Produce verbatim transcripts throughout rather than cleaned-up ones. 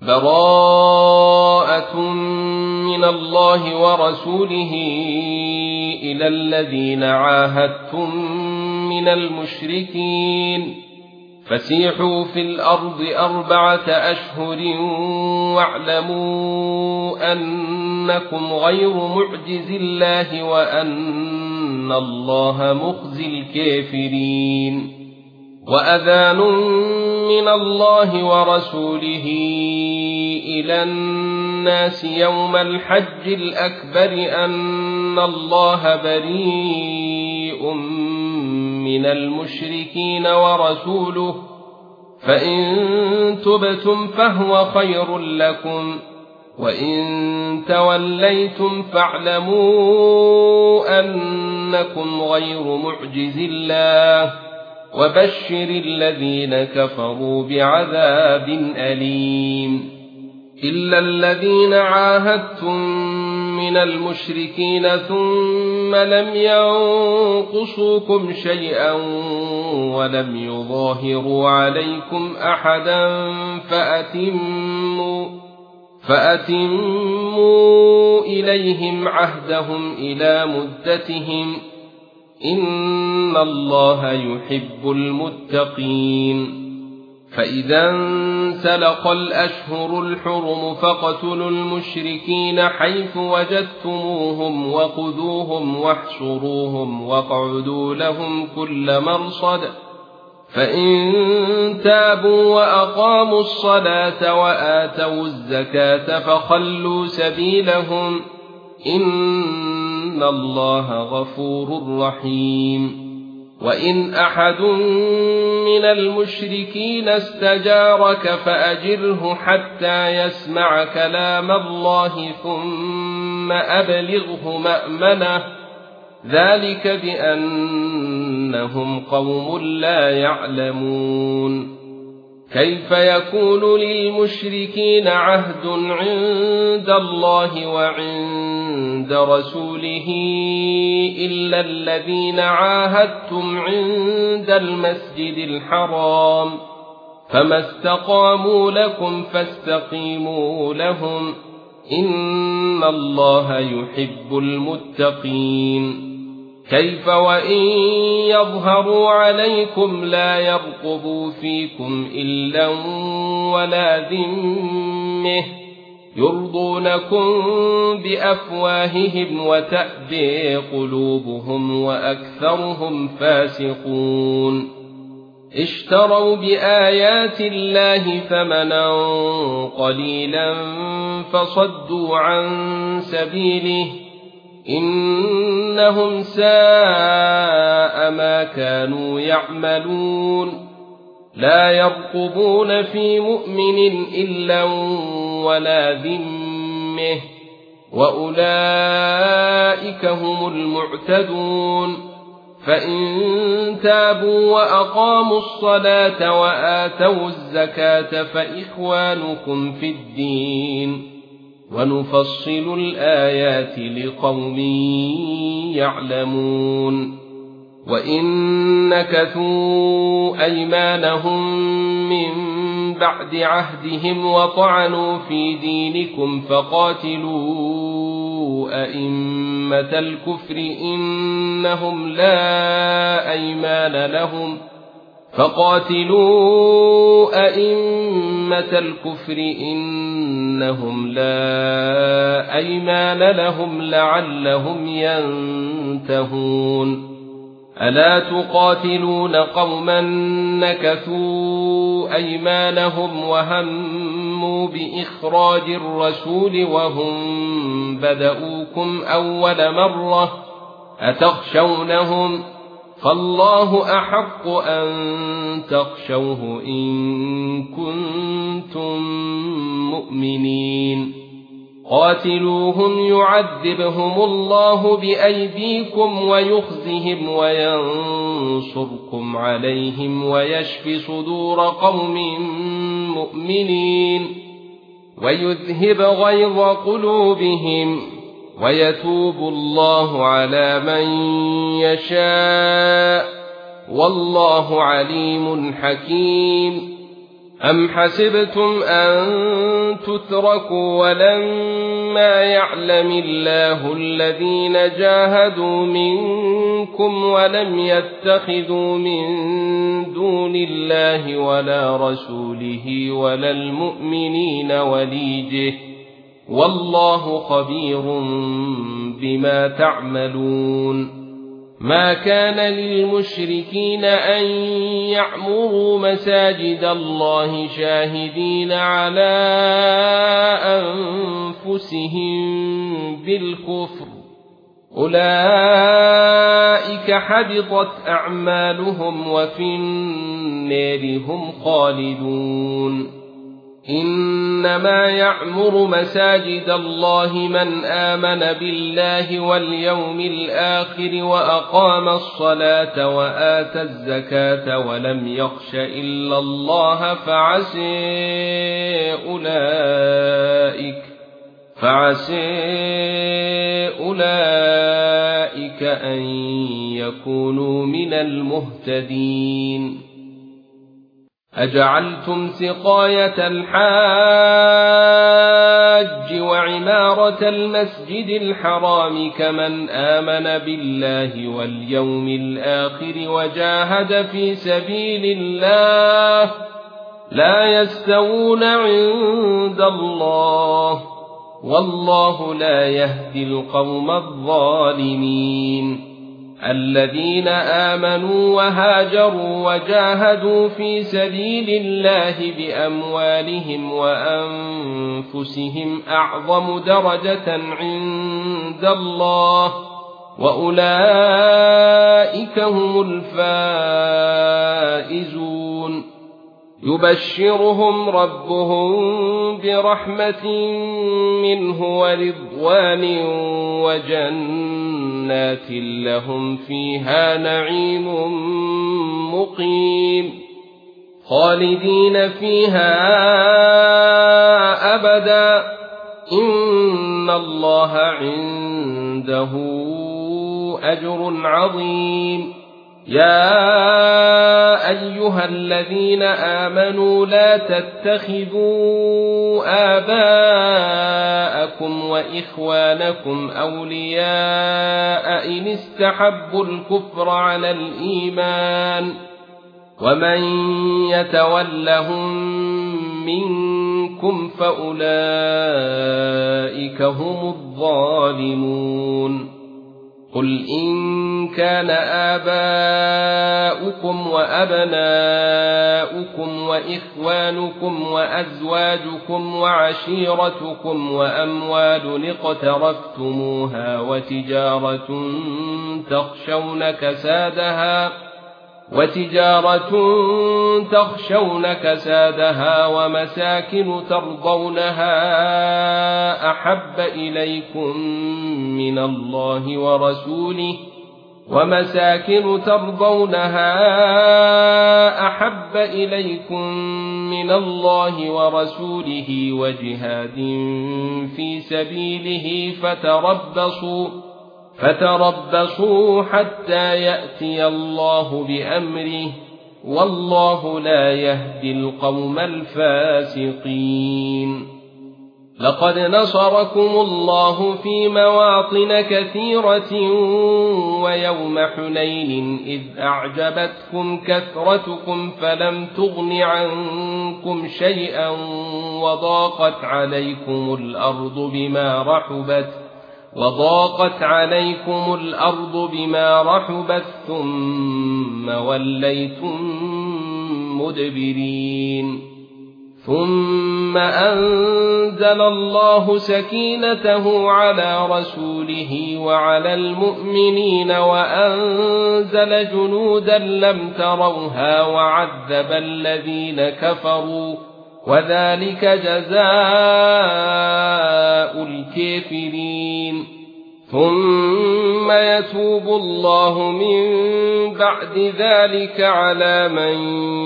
براءة من الله ورسوله إلى الذين عاهدتم من المشركين فسيحوا في الأرض أربعة أشهر واعلموا أنكم غير معجز الله وأن الله مخزي الكافرين وأذان من الله ورسوله إلى الناس يوم الحج الأكبر أن الله بريء من المشركين ورسوله فإن تبتم فهو خير لكم وإن توليتم فاعلموا أنكم غير معجز الله وبشر الذين كفروا بعذاب أليم إلا الذين عاهدتم من المشركين ثم لم ينقصوكم شيئا ولم يظاهروا عليكم أحدا فأتموا, فأتموا إليهم عهدهم إلى مدتهم إن الله يحب المتقين فإذا انسلخ الأشهر الحرم فاقتلوا المشركين حيث وجدتموهم وخذوهم واحصروهم واقعدوا لهم كل مرصد فإن تابوا وأقاموا الصلاة وآتوا الزكاة فخلوا سبيلهم إن الله غفور رحيم وإن أحد من المشركين استجارك فأجره حتى يسمع كلام الله ثم أبلغه مأمنه ذلك بأنهم قوم لا يعلمون كيف يكون للمشركين عهد عند الله وعند رسوله إلا الذين عاهدتم عند المسجد الحرام فما استقاموا لكم فاستقيموا لهم إن الله يحب المتقين كيف وإن يظهروا عليكم لا يرقبوا فيكم إلا ولا ذمة يرضونكم بأفواههم وتأبي قلوبهم وأكثرهم فاسقون اشتروا بآيات الله ثمنا قليلا فصدوا عن سبيله إنهم ساء ما كانوا يعملون لا يرقبون في مؤمن إلا ولا ذمة وأولئك هم المعتدون فإن تابوا وأقاموا الصلاة وآتوا الزكاة فإخوانكم في الدين ونفصل الآيات لقوم يعلمون وإن نكثوا أيمانهم من بعد عهدهم وطعنوا في دينكم فقاتلوا أئمة الكفر إنهم لا أيمان لهم فقاتلوا أئمة الكفر إنهم لا أيمان لهم لعلهم ينتهون ألا تقاتلون قوما نكثوا أيمانهم وهموا بإخراج الرسول وهم بدؤوكم أول مرة أتخشونهم فالله أحق أن تخشوه إن كنتم مؤمنين قاتلوهم يعذبهم الله بأيديكم ويخزهم وينصركم عليهم ويشفي صدور قوم مؤمنين ويذهب غيظ قلوبهم ويتوب الله على من يشاء والله عليم حكيم أم حسبتم أن تتركوا ولما يعلم الله الذين جاهدوا منكم ولم يتخذوا من دون الله ولا رسوله ولا المؤمنين وليجه والله خبير بما تعملون. ما كان للمشركين أن يعمروا مساجد الله شاهدين على أنفسهم بالكفر أولئك حبطت أعمالهم وفي النار هم خالدون. إنما يعمر مساجد الله من آمن بالله واليوم الآخر وأقام الصلاة وآتى الزكاة ولم يخش إلا الله فعسى أولئك فعسى أولئك أن يكونوا من المهتدين. أجعلتم سقاية الحاج وعمارة المسجد الحرام كمن آمن بالله واليوم الآخر وجاهد في سبيل الله لا يستوون عند الله والله لا يهدي القوم الظالمين. الذين آمنوا وهاجروا وجاهدوا في سبيل الله بأموالهم وأنفسهم أعظم درجة عند الله وأولئك هم الفائزون. يبشرهم ربهم برحمة منه ورضوان وجنات لهم فيها نعيم مقيم خالدين فيها أبدا إن الله عنده أجر عظيم. يا أيها الذين آمنوا لا تتخذوا آباءكم وإخوانكم أولياء إن استحبوا الكفر على الإيمان ومن يتولهم منكم فأولئك هم الظالمون. قل إن كان آباؤكم وأبناؤكم وإخوانكم وأزواجكم وعشيرتكم وأموال اقترفتموها وتجارة تخشون كسادها وتجارة تخشون كسادها ومساكن ترضونها أحب إليكم من الله ورسوله ومساكن ترضونها أحب إليكم من الله ورسوله وجهاد في سبيله فتربصوا فتربصوا حتى يأتي الله بأمره والله لا يهدي القوم الفاسقين. لقد نصركم الله في مواطن كثيرة ويوم حنين إذ أعجبتكم كثرتكم فلم تغن عنكم شيئا وضاقت عليكم الأرض بما رحبت وضاقت عليكم الأرض بما رحبت ثم وليتم مدبرين. ثم أنزل الله سكينته على رسوله وعلى المؤمنين وأنزل جنودا لم تروها وعذب الذين كفروا وذلك جزاء الكافرين. ثم يتوب الله من بعد ذلك على من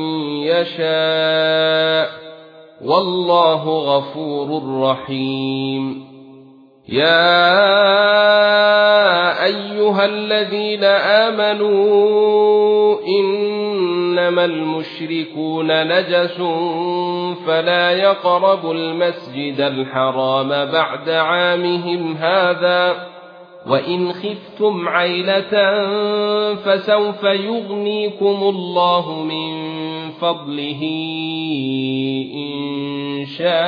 يشاء والله غفور رحيم. يا أيها الذين آمنوا إن إنما المشركون نجس فلا يقربوا المسجد الحرام بعد عامهم هذا وإن خفتم عيلة فسوف يغنيكم الله من فضله إن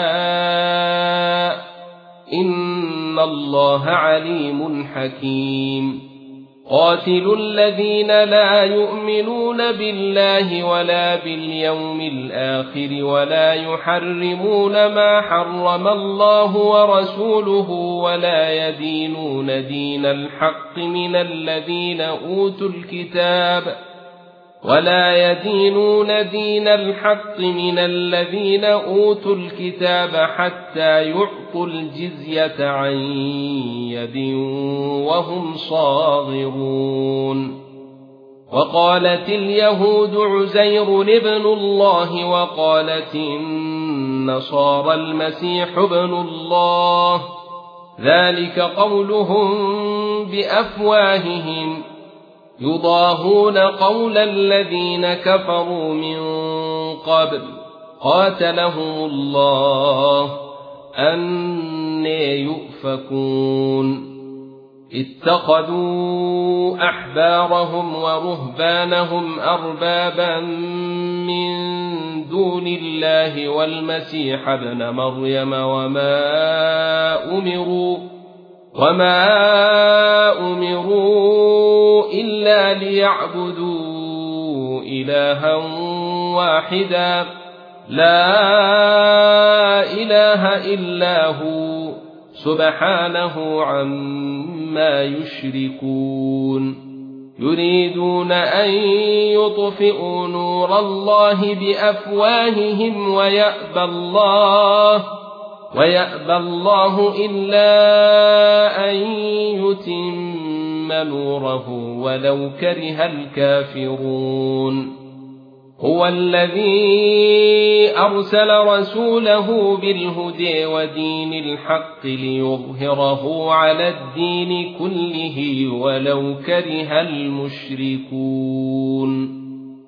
شاء إن الله عليم حكيم. قاتلوا الذين لا يؤمنون بالله ولا باليوم الآخر ولا يحرمون ما حرم الله ورسوله ولا يدينون دين الحق من الذين أوتوا الكتاب ولا يدينون دين الحق من الذين أوتوا الكتاب حتى يعطوا الجزية عن يد وهم صاغرون. وقالت اليهود عزير ابن الله وقالت النصارى المسيح ابن الله ذلك قولهم بأفواههم يضاهون قول الذين كفروا من قبل قاتلهم الله أنى يؤفكون. اتخذوا أحبارهم ورهبانهم أربابا من دون الله والمسيح ابن مريم وما أمروا وما أمروا إلا ليعبدوا إلها واحدا لا إله إلا هو سبحانه عما يشركون. يريدون أن يطفئوا نور الله بأفواههم ويأبى الله ويأبى الله إلا أن يتم نوره ولو كره الكافرون. هو الذي أرسل رسوله بالهدى ودين الحق ليظهره على الدين كله ولو كره المشركون.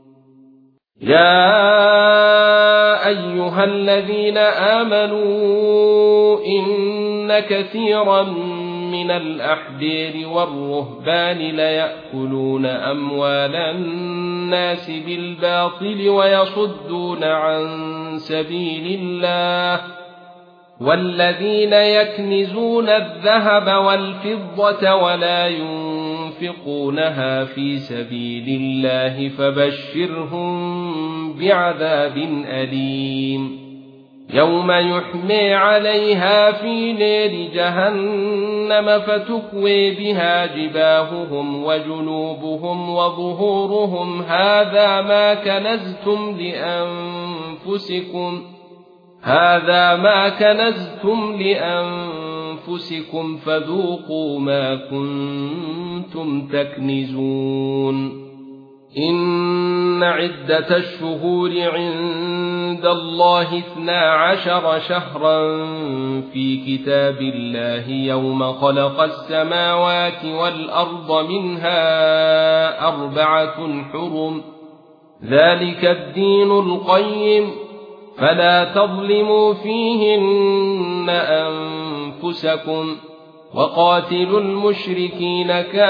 يا أيها الذين آمنوا إن كثيرا من الأحبار والرهبان ليأكلون أموال الناس بالباطل ويصدون عن سبيل الله والذين يكنزون الذهب والفضة ولا ينفقونها في سبيل الله فبشرهم بعذاب أليم. يوم يحمى عليها في نار جهنم فتكوي بها جباههم وجنوبهم وظهورهم هذا ما كنزتم لأنفسكم هذا ما كنزتم لأنفسكم فذوقوا ما كنتم تكنزون. إن عدة الشهور عند الله اثنا عشر شهرا في كتاب الله يوم خلق السماوات والأرض منها أربعة حرم ذلك الدين القيم فلا تظلموا فيهن أنفسكم وقاتلوا المشركين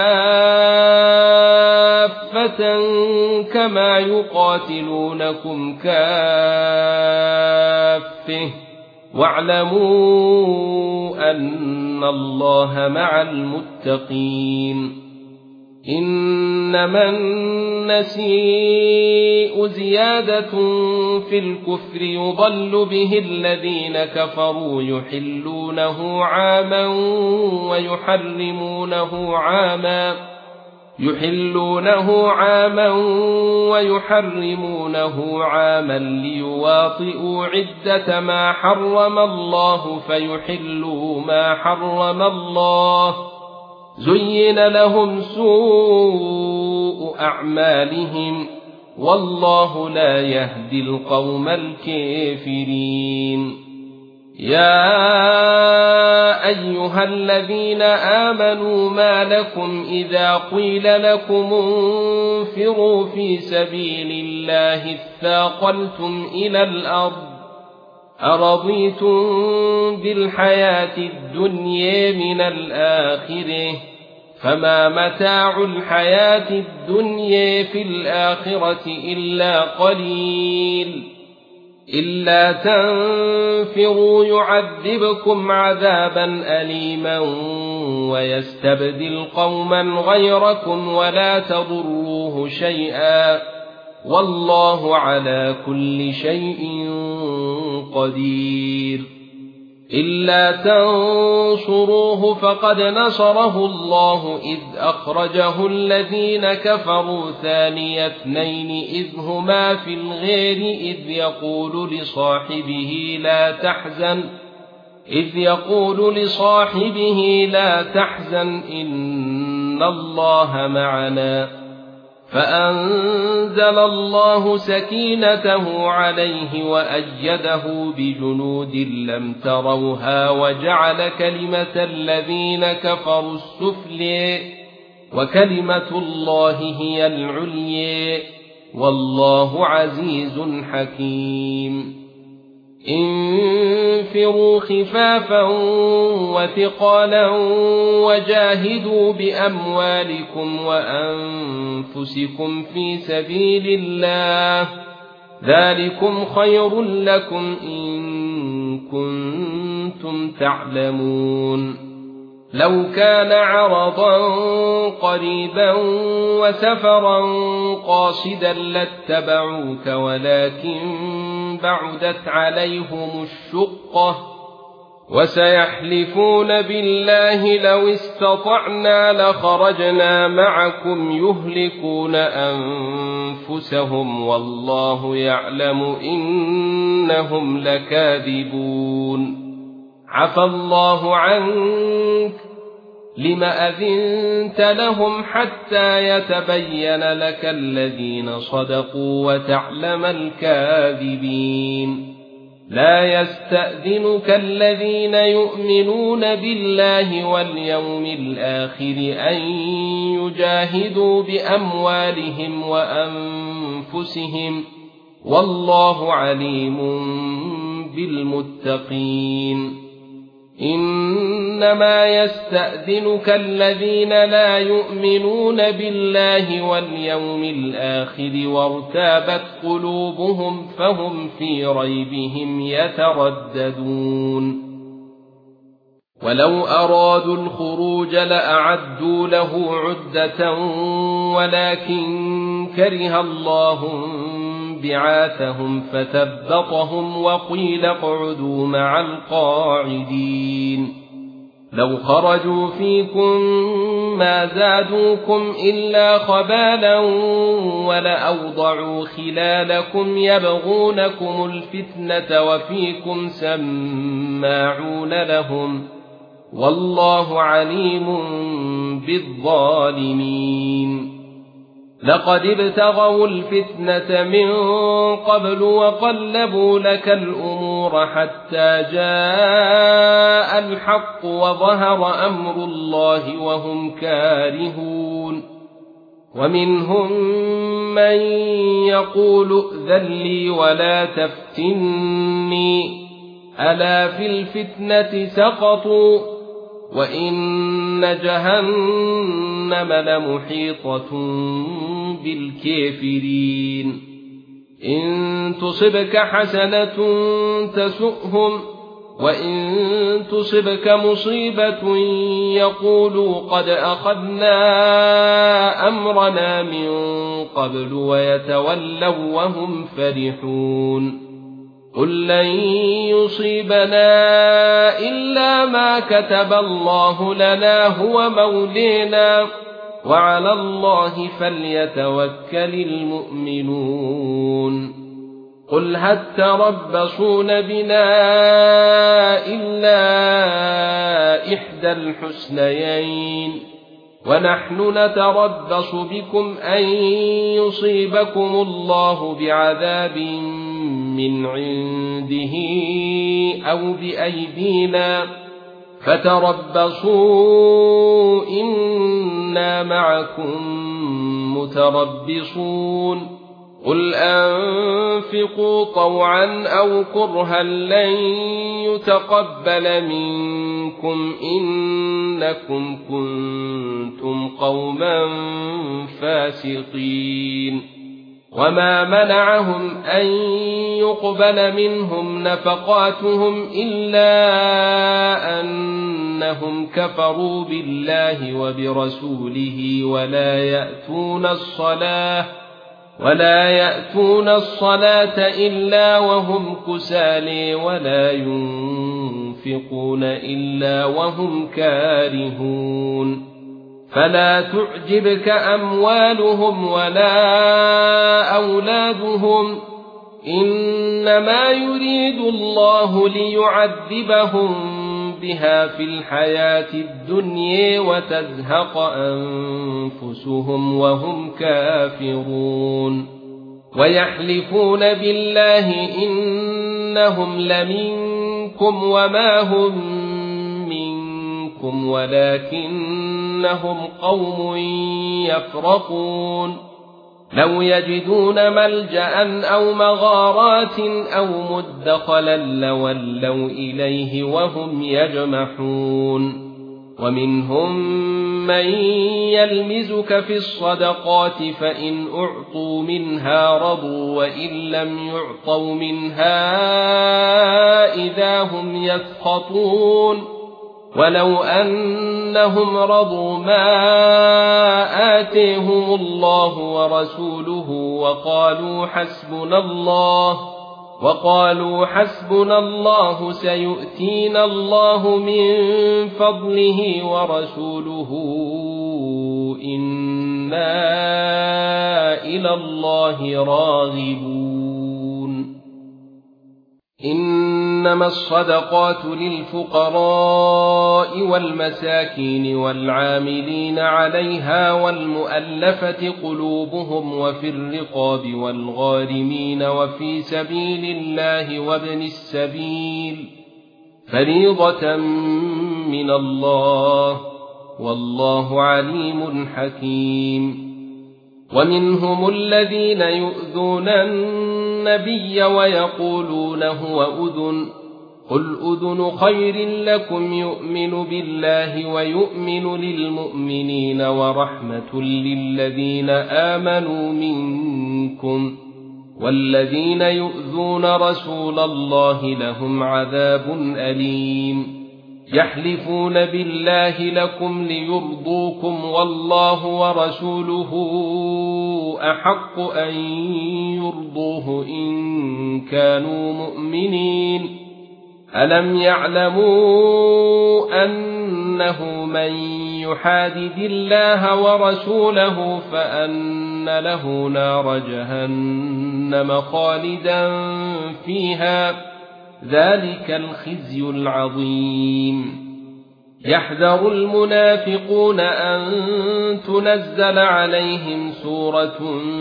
كافة كما يقاتلونكم كافة واعلموا أن الله مع المتقين. إنما النسيء زيادة في الكفر يضل به الذين كفروا يحلونه عاما ويحرمونه عاما يحلونه عاما ويحرمونه عاما ليواطئوا عدة ما حرم الله فيحلوا ما حرم الله زين لهم سوء أعمالهم والله لا يهدي القوم الكافرين. يا أيها الذين آمنوا ما لكم إذا قيل لكم انفروا في سبيل الله اثاقلتم إلى الأرض أرضيتم بالحياة الدنيا من الآخرة فما متاع الحياة الدنيا في الآخرة إلا قليل إلا تنفروا يعذبكم عذابا أليما ويستبدل قوما غيركم ولا تضروه شيئا والله على كل شيء قدير إلا تنصروه فقد نصره الله إذ أخرجه الذين كفروا ثاني اثنين إذ هما في الغار إذ يقول لصاحبه لا تحزن إذ يقول لصاحبه لا تحزن إن الله معنا فأنزل الله سكينته عليه وأيده بجنود لم تروها وجعل كلمة الذين كفروا السفلى وكلمة الله هي العليا والله عزيز حكيم انفروا خفافا وثقالا وجاهدوا بأموالكم وأنفسكم في سبيل الله ذلكم خير لكم إن كنتم تعلمون لو كان عرضا قريبا وسفرا قاصدا لاتبعوك ولكن بعدت عليهم الشقة وسيحلفون بالله لو استطعنا لخرجنا معكم يهلكون أنفسهم والله يعلم إنهم لكاذبون عفى الله عنك لم أذنت لهم حتى يتبين لك الذين صدقوا وتعلم الكاذبين لا يستأذنك الذين يؤمنون بالله واليوم الآخر أن يجاهدوا بأموالهم وأنفسهم والله عليم بالمتقين إنما يستأذنك الذين لا يؤمنون بالله واليوم الآخر وارتابت قلوبهم فهم في ريبهم يترددون ولو أرادوا الخروج لأعدوا له عدة ولكن كره الله بعاثهم فثبطهم وقيل اقعدوا مع القاعدين لو خرجوا فيكم ما زادوكم إلا خبالا ولأوضعوا خلالكم يبغونكم الفتنة وفيكم سماعون لهم والله عليم بالظالمين لقد ابتغوا الفتنة من قبل وقلبوا لك الأمور حتى جاء الحق وظهر أمر الله وهم كارهون ومنهم من يقول ائذن لي ولا تفتني ألا في الفتنة سقطوا وإن جهنم لمحيطة بالكافرين إن تصبك حسنة تسؤهم وإن تصبك مصيبة يقولوا قد أخذنا أمرنا من قبل ويتولوا وهم فرحون قل لن يصيبنا إلا ما كتب الله لنا هو مولينا وعلى الله فليتوكل المؤمنون قل هل تربصون بنا إلا إحدى الحسنيين ونحن نتربص بكم أن يصيبكم الله بعذاب من عنده أو بأيدينا فتربصوا إنا معكم متربصون قل أنفقوا طوعا أو كرها لن يتقبل منكم إنكم كنتم قوما فاسقين وما منعهم أن يقبل منهم نفقاتهم إلا أنهم كفروا بالله وبرسوله ولا يأتون الصلاة ولا يأتون الصلاة إلا وهم كسالى ولا ينفقون إلا وهم كارهون فلا تعجبك أموالهم ولا أولادهم إنما يريد الله ليعذبهم بها في الحياة الدنيا وتزهق أنفسهم وهم كافرون ويحلفون بالله إنهم لمنكم وما هم منكم ولكنهم قوم يفرقون لو يجدون ملجأ أو مغارات أو مدخلا لولوا إليه وهم يجمحون ومنهم من يلمزك في الصدقات فإن أعطوا منها رضوا وإن لم يعطوا منها إذا هم يسخطون ولو أنهم رضوا ما آتيهم الله ورسوله وقالوا حسبنا الله وقالوا حسبنا الله سيؤتينا الله من فضله ورسوله إنا إلى الله راغبون إنما الصدقات للفقراء والمساكين والعاملين عليها والمؤلفة قلوبهم وفي الرقاب والغارمين وفي سبيل الله وابن السبيل فريضة من الله والله عليم حكيم ومنهم الذين يؤذون النبي ويقولون هو أذن قل أذن خير لكم يؤمن بالله ويؤمن للمؤمنين ورحمة للذين آمنوا منكم والذين يؤذون رسول الله لهم عذاب أليم يحلفون بالله لكم ليرضوكم والله ورسوله أحق أن يرضوه إن كانوا مؤمنين ألم يعلموا أنه من يحادد الله ورسوله فأن له نار جهنم خالدا فيها ذلك الخزي العظيم يحذر المنافقون أن تنزل عليهم سورة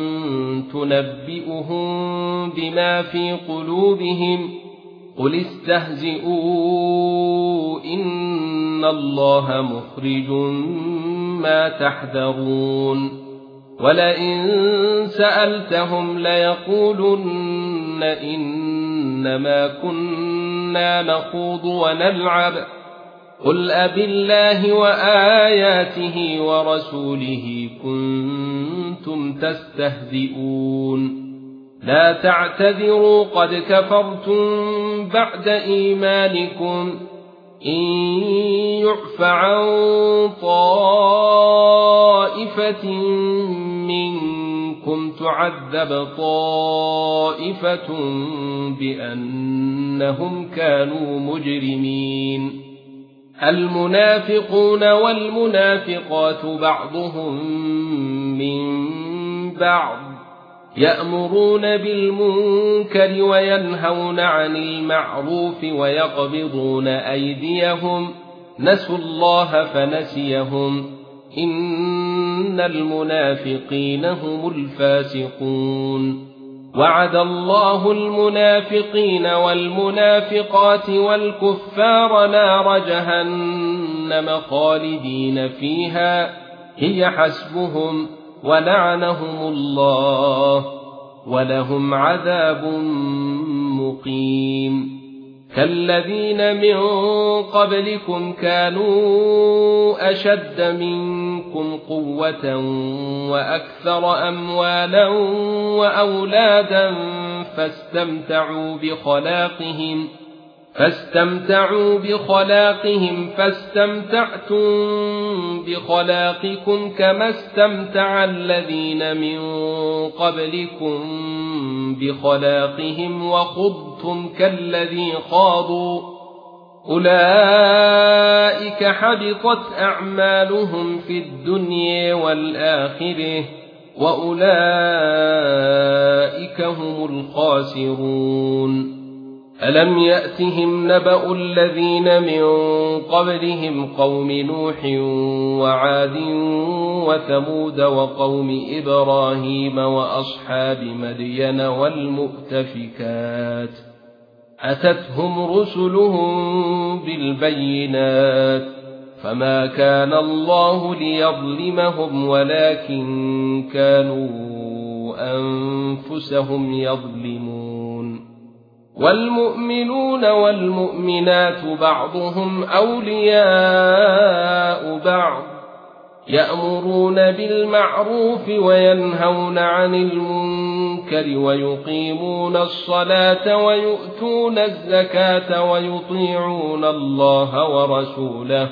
تنبئهم بما في قلوبهم قل استهزئوا إن الله مخرج ما تحذرون ولئن سألتهم ليقولن إنما كنا نخوض ونلعب قل أبالله وآياته ورسوله كنتم تستهزئون لا تعتذروا قد كفرتم بعد إيمانكم إن يعف عن طائفة منكم تعذب طائفة بأنهم كانوا مجرمين المنافقون والمنافقات بعضهم من بعض يأمرون بالمنكر وينهون عن المعروف ويقبضون أيديهم نسوا الله فنسيهم إن المنافقين هم الفاسقون وعد الله المنافقين والمنافقات والكفار نار جهنم خالدين فيها هي حسبهم ولعنهم الله ولهم عذاب مقيم كالذين من قبلكم كانوا أشد منكم قوة وأكثر أموالا وأولادا فاستمتعوا بخلاقهم فاستمتعوا بخلاقهم فاستمتعتم بخلاقكم كما استمتع الذين من قبلكم بخلاقهم وخضتم كالذي خاضوا أولئك حبطت أعمالهم في الدنيا والآخرة وأولئك هم الخاسرون ألم يأتهم نبأ الذين من قبلهم قوم نوح وعاد وثمود وقوم إبراهيم وأصحاب مدين والمؤتفكات أتتهم رسلهم بالبينات فما كان الله ليظلمهم ولكن كانوا أنفسهم يظلمون والمؤمنون والمؤمنات بعضهم أولياء بعض يأمرون بالمعروف وينهون عن المنكر ويقيمون الصلاة ويؤتون الزكاة ويطيعون الله ورسوله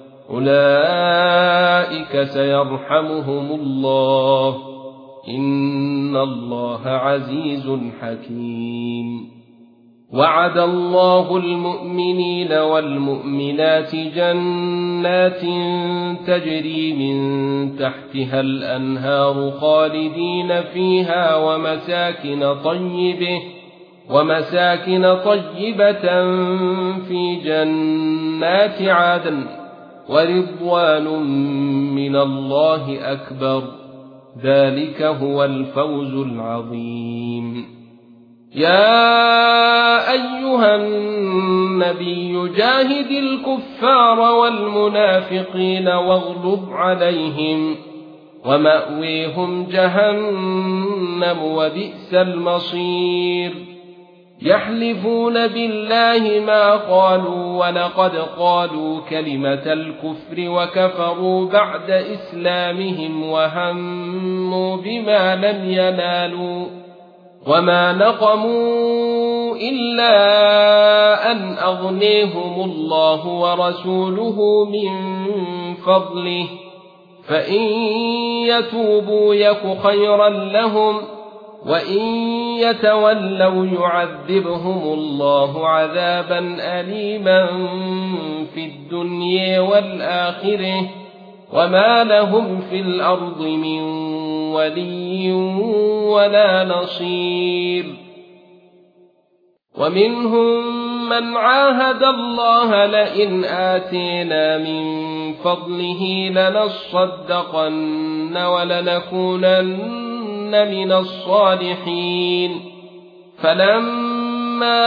أولئك سيرحمهم الله إن الله عزيز حكيم وعد الله المؤمنين والمؤمنات جنات تجري من تحتها الأنهار خالدين فيها ومساكن طيبة ومساكن طيبة في جنات عدن ورضوان من الله أكبر ذلك هو الفوز العظيم يا أيها النبي جاهد الكفار والمنافقين واغلظ عليهم ومأويهم جهنم وبئس المصير يحلفون بالله ما قالوا ولقد قالوا كلمة الكفر وكفروا بعد إسلامهم وهموا بما لم ينالوا وما نقموا إلا أن أغنيهم الله ورسوله من فضله فإن يتوبوا يك خيرا لهم وإن يتولوا يعذبهم الله عذابا أليما في الدنيا والآخرة وما لهم في الأرض من ولي ولا نصير ومنهم من عاهد الله لئن آتينا من فضله لنصدقن ولنكونن من الصالحين فلما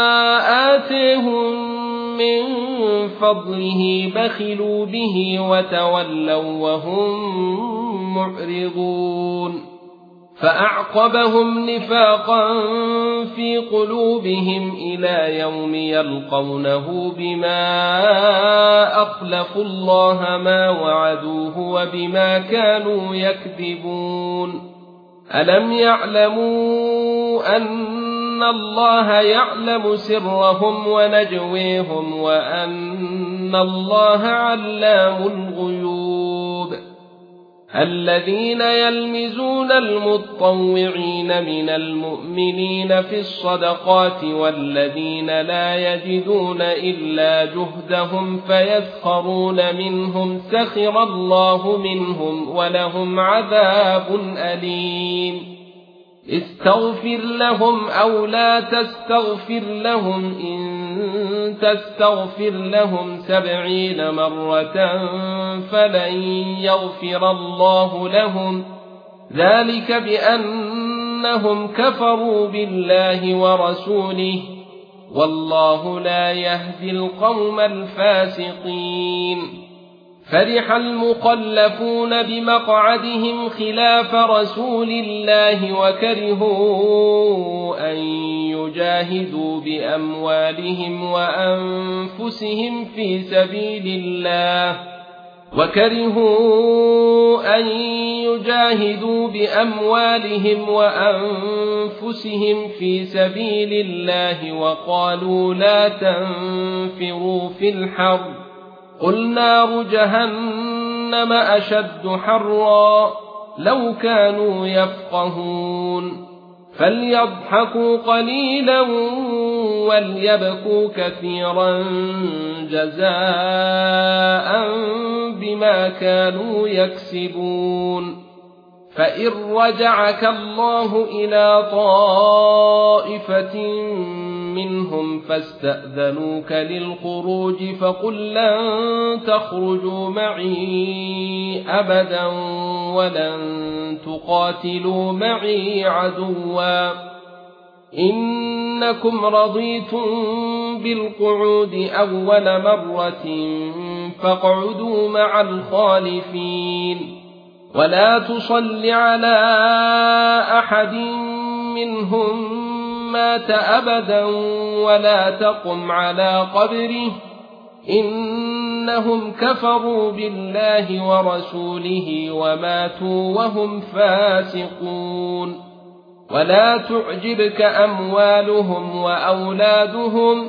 آتيهم من فضله بخلوا به وتولوا وهم معرضون فأعقبهم نفاقا في قلوبهم إلى يوم يلقونه بما أخلفوا الله ما وعدوه وبما كانوا يكذبون ألم يعلموا أن الله يعلم سرهم ونجويهم وأن الله علام الغيوب الذين يلمزون المطوعين من المؤمنين في الصدقات والذين لا يجدون إلا جهدهم فيسخرون منهم سخر الله منهم ولهم عذاب أليم استغفر لهم أو لا تستغفر لهم إن تستغفر لهم سبعين مرة فلن يغفر الله لهم ذلك بأن أنهم كفروا بالله ورسوله والله لا يهدي القوم الفاسقين. فرح المخلفون بمقعدهم خلاف رسول الله وكرهوا أن يجاهدوا بأموالهم وأنفسهم في سبيل الله وكرهوا أن يجاهدوا بأموالهم وأنفسهم في سبيل الله وقالوا لا تنفروا في الحر قل نار جهنم أشد حرا لو كانوا يفقهون فليضحكوا قليلا وليبكوا كثيرا جزاء بما كانوا يكسبون. فإن رجعك الله إلى طائفة منهم فاستأذنوك للخروج فقل لن تخرجوا معي أبدا ولن تقاتلوا معي عدوا إنكم رضيتم بالقعود أول مرة فاقعدوا مع الخالفين ولا تصل على أحد منهم مات أبدا ولا تقم على قبره إنهم كفروا بالله ورسوله وماتوا وهم فاسقون. ولا تعجبك أموالهم وأولادهم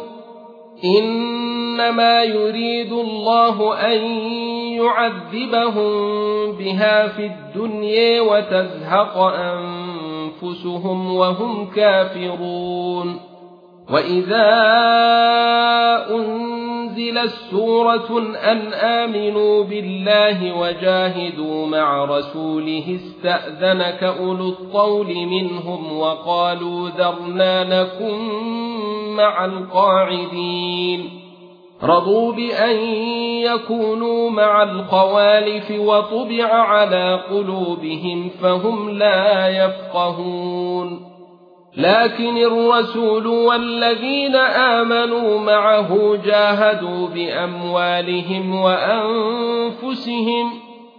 إنما يريد الله أن يعذبهم بها في الدنيا وتزهق أنفسهم وهم كافرون. وإذا أنزلت سورة أن آمنوا بالله وجاهدوا مع رسوله استأذنك أولو الطول منهم وقالوا ذرنا نكن مع القاعدين رضوا بأن يكونوا مع الخوالف وطبع على قلوبهم فهم لا يفقهون. لكن الرسول والذين آمنوا معه جاهدوا بأموالهم وأنفسهم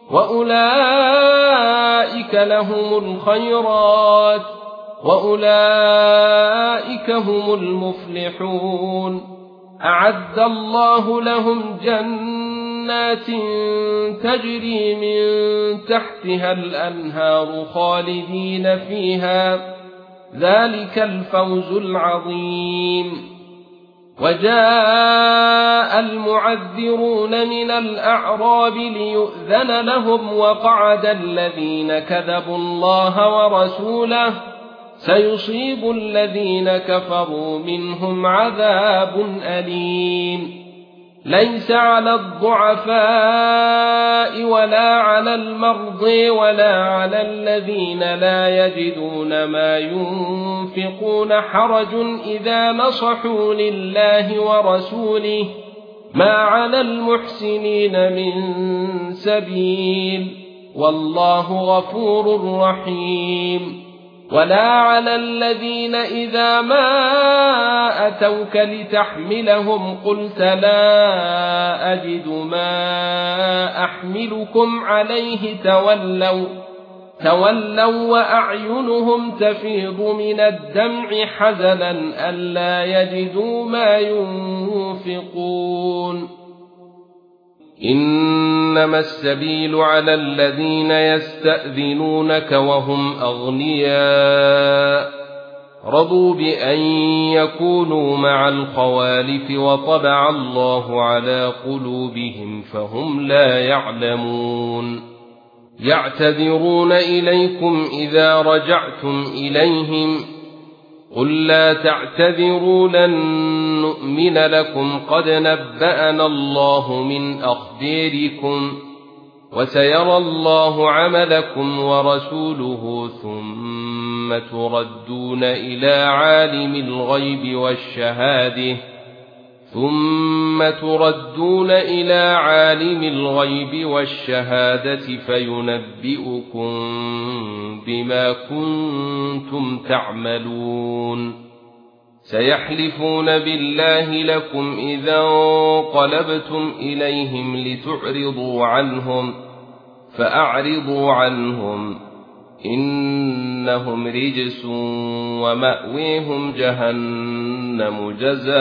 وأولئك لهم الخيرات وأولئك هم المفلحون. أعد الله لهم جنات تجري من تحتها الأنهار خالدين فيها ذلك الفوز العظيم. وجاء المعذرون من الأعراب ليؤذن لهم وقعد الذين كذبوا الله ورسوله سيصيب الذين كفروا منهم عذاب أليم. ليس على الضعفاء ولا على المرضى ولا على الذين لا يجدون ما ينفقون حرج إذا نصحوا لله ورسوله ما على المحسنين من سبيل والله غفور رحيم. ولا على الذين إذا ما أتوك لتحملهم قلت لا أجد ما أحملكم عليه تولوا تولوا وأعينهم تفيض من الدمع حزنا ألا يجدوا ما ينفقون. إنما السبيل على الذين يستأذنونك وهم أغنياء رضوا بأن يكونوا مع الخوالف وطبع الله على قلوبهم فهم لا يعلمون. يعتذرون إليكم إذا رجعتم إليهم قل لا تعتذروا لن نؤمن لكم قد نبأنا الله من أخباركم وسيرى الله عملكم ورسوله ثم تردون إلى عالم الغيب والشهادة ثم تردون إلى عالم الغيب والشهادة فينبئكم بما كنتم تعملون سيحلفون بالله لكم إذا انقلبتم إليهم لتعرضوا عنهم فأعرضوا عنهم إنهم رجس ومأويهم جهنم جزاء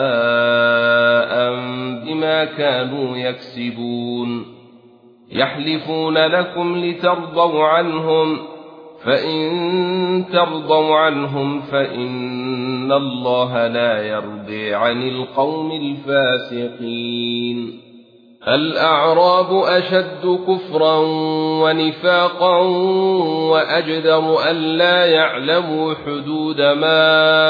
بما كانوا يكسبون يحلفون لكم لترضوا عنهم فإن ترضوا عنهم فإن الله لا يرضي عن القوم الفاسقين الأعراب أشد كفرا ونفاقا وأجدر ألا يعلموا حدود ما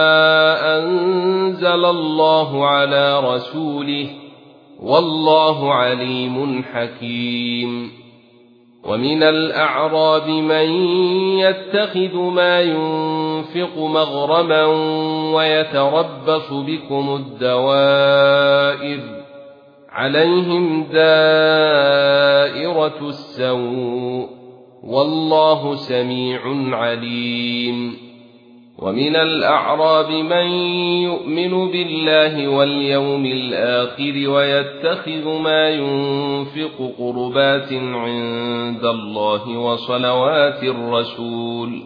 أنزل الله على رسوله والله عليم حكيم ومن الأعراب من يتخذ ما ينفق مغرما ويتربص بكم الدوائر عليهم دائرة السوء والله سميع عليم ومن الأعراب من يؤمن بالله واليوم الآخر ويتخذ ما ينفق قربات عند الله وصلوات الرسول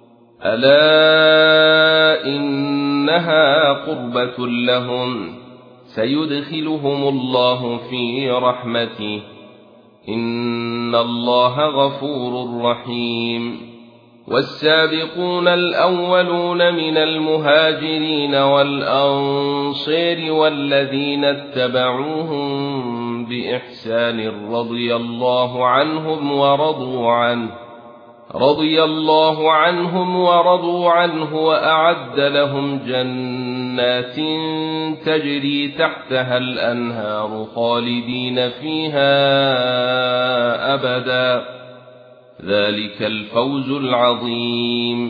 ألا إنها قربة لهم سيدخلهم الله في رحمته إن الله غفور رحيم والسابقون الأولون من المهاجرين والأنصار والذين اتبعوهم بإحسان رضي الله عنهم ورضوا عنه رضي الله عنهم ورضوا عنه وأعد لهم جنات تجري تحتها الأنهار خالدين فيها أبدا ذلك الفوز العظيم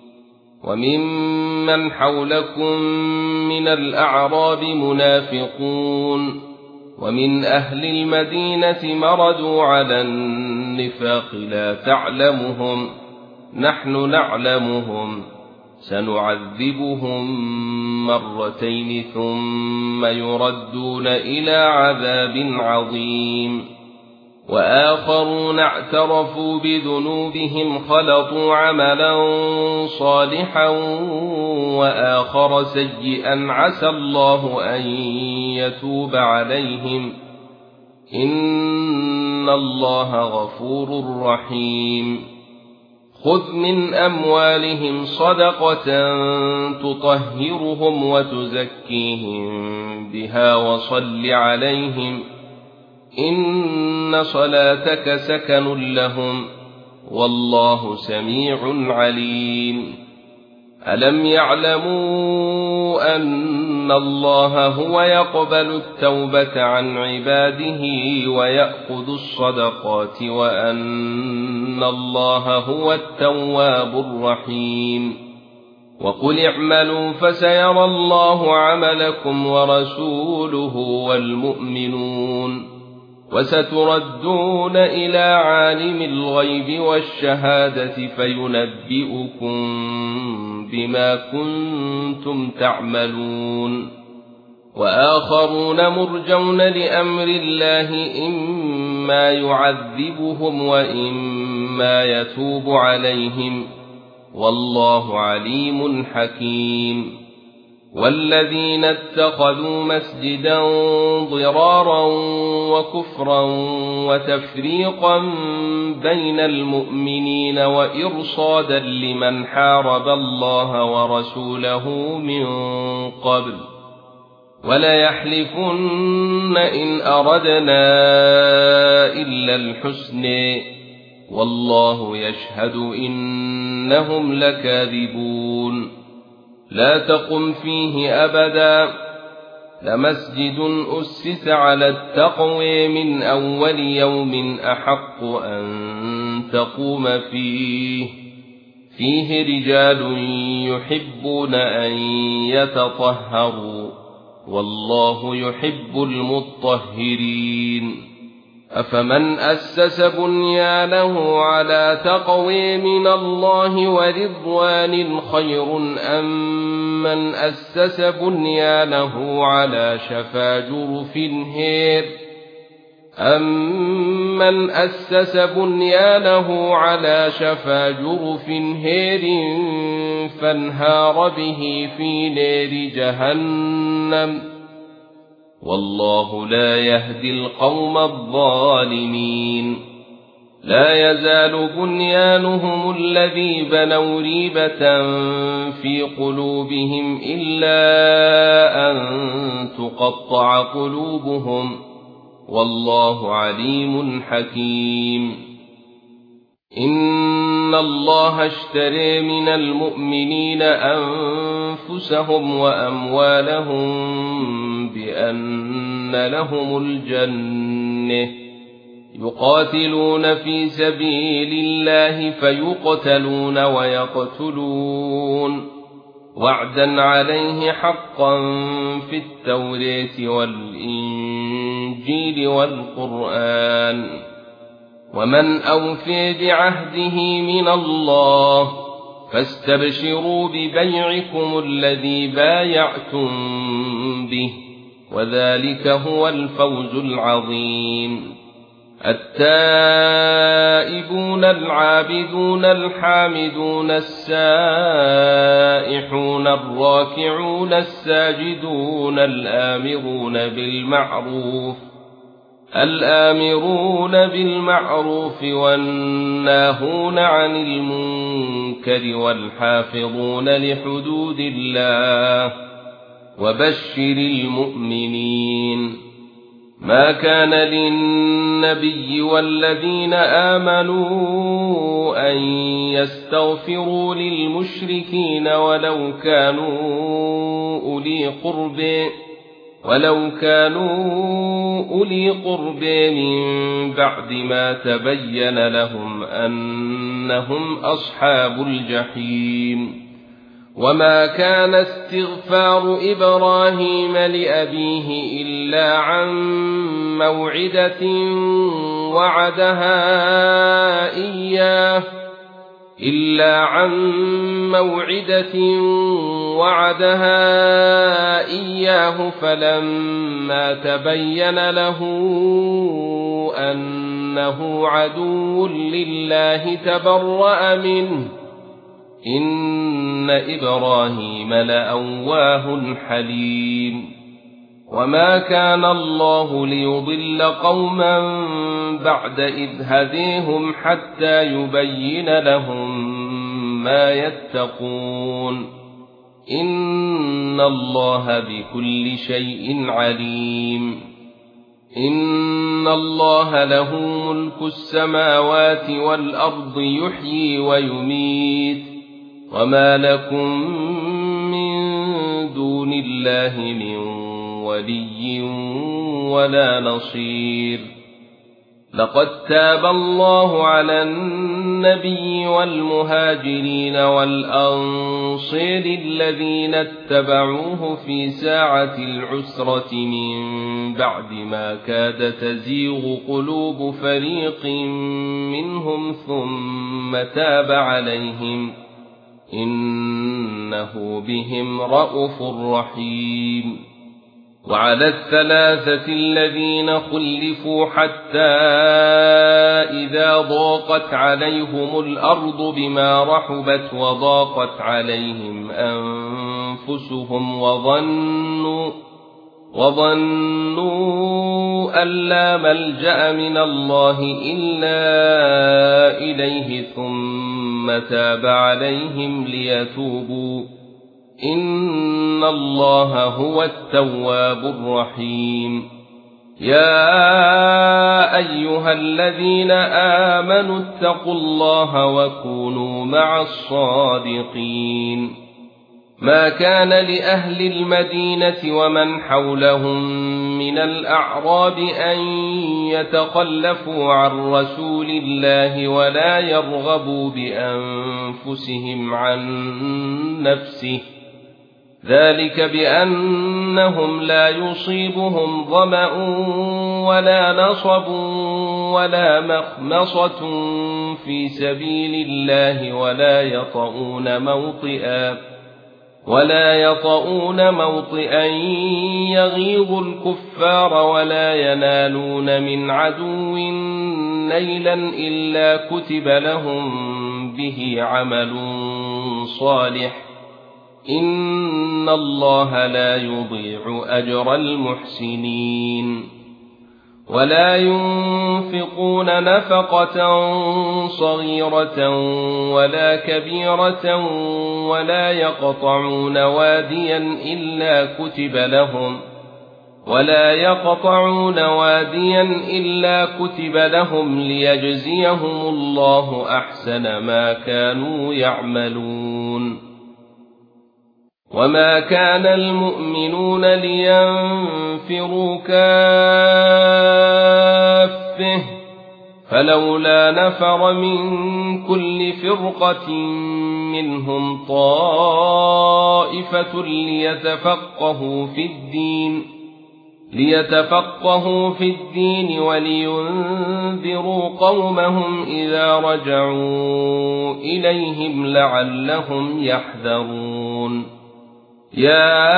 وممن حولكم من الأعراب منافقون ومن أهل المدينة مردوا على النفاق لا تعلمهم نحن نعلمهم سنعذبهم مرتين ثم يردون إلى عذاب عظيم وآخرون اعترفوا بذنوبهم خلطوا عملا صالحا وآخر سيئا عسى الله أن يتوب عليهم إن الله غفور رحيم خذ من أموالهم صدقة تطهرهم وتزكيهم بها وصل عليهم إن صلاتك سكن لهم والله سميع عليم ألم يعلموا أن الله هو يقبل التوبة عن عباده ويأخذ الصدقات وأن الله هو التواب الرحيم وقل اعملوا فسيرى الله عملكم ورسوله والمؤمنون وستردون إلى عالم الغيب والشهادة فينبئكم بما كنتم تعملون وآخرون مرجون لأمر الله إما يعذبهم وإما يتوب عليهم والله عليم حكيم والذين اتخذوا مسجدا ضرارا وكفرا وتفريقا بين المؤمنين وإرصادا لمن حارب الله ورسوله من قبل وليحلفن إن أردنا إلا الحسن والله يشهد إنهم لكاذبون لا تقم فيه أبدا لمسجد أسس على التقوى من أول يوم أحق أن تقوم فيه فيه رجال يحبون أن يتطهروا والله يحب المطهرين أفمن أسس بنيانه على تقوى من الله ورضوان خير أم من أسس بنيانه على شفا جرف هير أمن أسس بنيانه على شفا جرف هير فانهار به في نار جهنم والله لا يهدي القوم الظالمين لا يزال بنيانهم الذي بنوا ريبة في قلوبهم إلا أن تقطع قلوبهم والله عليم حكيم إن الله اشترى من المؤمنين أنفسهم وأموالهم بأن لهم الجنة يقاتلون في سبيل الله فيقتلون ويقتلون وعدا عليه حقا في التوراة والإنجيل والقرآن ومن أوفي بعهده من الله فاستبشروا ببيعكم الذي بايعتم به وذلك هو الفوز العظيم التائبون العابدون الحامدون السائحون الراكعون الساجدون الآمرون بالمعروف الآمرون بالمعروف والناهون عن المنكر والحافظون لحدود الله وبشر المؤمنين ما كان للنبي والذين آمنوا أن يستغفروا للمشركين ولو كانوا أولي قرب ولو كانوا أولي قرب من بعد ما تبين لهم أنهم أصحاب الجحيم وما كان استغفار إبراهيم لأبيه إلا عن موعدة وعدها إياه إلا عن موعدة وعدها إياه فلما تبين له أنه عدو لله تبرأ منه إن إبراهيم لأواه حليم وما كان الله ليضل قوما بعد إذ هديهم حتى يبين لهم ما يتقون إن الله بكل شيء عليم إن الله له ملك السماوات والأرض يحيي ويميت وما لكم من دون الله من ولي ولا نصير لقد تاب الله على النبي والمهاجرين والأنصار الذين اتبعوه في ساعة العسرة من بعد ما كاد تزيغ قلوب فريق منهم ثم تاب عليهم إنه بهم رءوف رحيم وعلى الثلاثة الذين خلفوا حتى إذا ضاقت عليهم الأرض بما رحبت وضاقت عليهم أنفسهم وظنوا وظنوا أن لا ملجأ من الله إلا إليه ثم تاب عليهم ليتوبوا إن الله هو التواب الرحيم يا أيها الذين آمنوا اتقوا الله وكونوا مع الصادقين ما كان لأهل المدينة ومن حولهم من الأعراب أن يتخلفوا عن رسول الله ولا يرغبوا بأنفسهم عن نفسه ذلك بأنهم لا يصيبهم ظمأ ولا نصب ولا مخمصة في سبيل الله ولا يطؤون موطئا ولا يطؤون موطئا يغيظ الكفار ولا ينالون من عدو نيلا إلا كتب لهم به عمل صالح إن الله لا يضيع أجر المحسنين ولا ينفقون نفقة صغيرة ولا كبيرة ولا يقطعون واديا إلا كتب لهم ولا يقطعون واديا إلا كتب لهم ليجزيهم الله أحسن ما كانوا يعملون وما كان المؤمنون لينفروا كافة فلولا نفر من كل فرقة منهم طائفة ليتفقهوا في الدين ليتفقهوا في الدين ولينذروا قومهم إذا رجعوا إليهم لعلهم يحذرون يا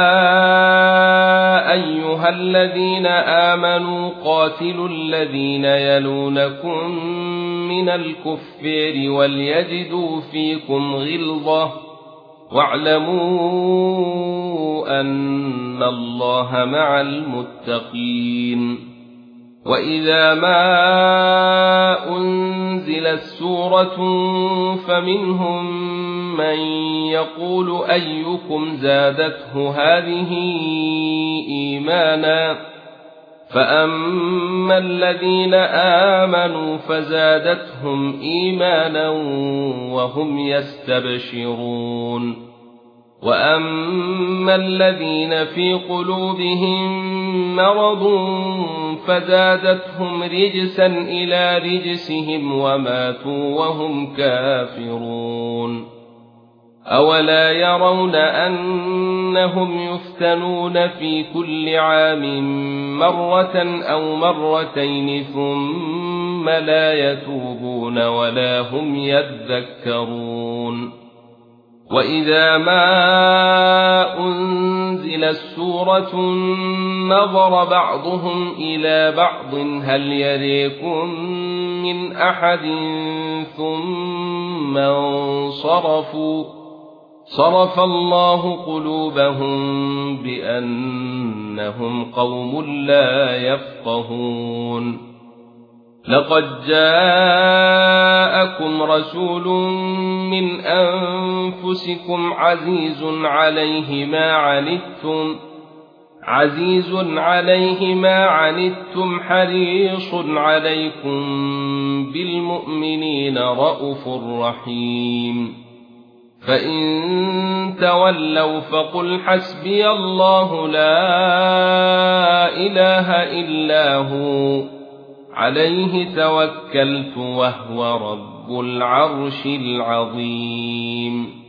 أيها الذين آمنوا قاتلوا الذين يلونكم من الكفار وليجدوا فيكم غلظة واعلموا أن الله مع المتقين وإذا ما أنزلت سورة فمنهم من يقول أيكم زادته هذه إيمانا فأما الذين آمنوا فزادتهم إيمانا وهم يستبشرون وأما الذين في قلوبهم مرض فزادتهم رجسا إلى رجسهم وماتوا وهم كافرون أولا يرون أنهم يفتنون في كل عام مرة أو مرتين ثم لا يتوبون ولا هم يذكرون وإذا ما أنزلت سورة نظر بعضهم إلى بعض هل يريكم من أحد ثم انصرفوا صرف الله قلوبهم بأنهم قوم لا يفقهون لقد جاءكم رسول من أنفسكم عزيز عليه ما عنتم عزيز عليه ما عنتم حريص عليكم بالمؤمنين رءوف رحيم فإن تولوا فقل حسبي الله لا إله إلا هو عليه توكلت وهو رب العرش العظيم